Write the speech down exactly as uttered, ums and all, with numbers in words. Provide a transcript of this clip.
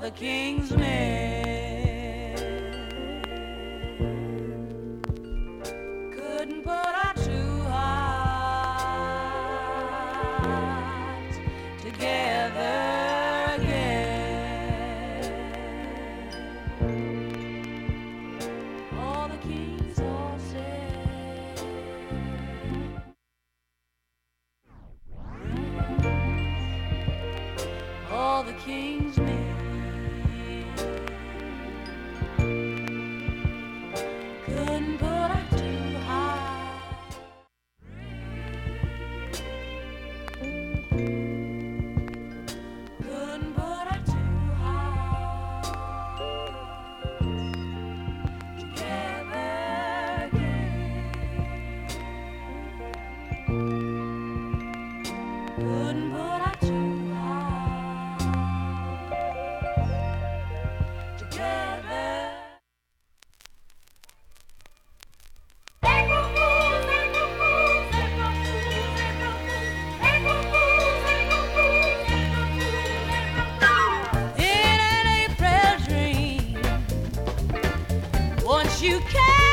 the king's men couldn't put our two hearts together again. All the kings all said, all the king's men couldn't put our two hearts. Couldn't put our two hearts together again. Couldn't put our two hearts together. In an April dream, once you came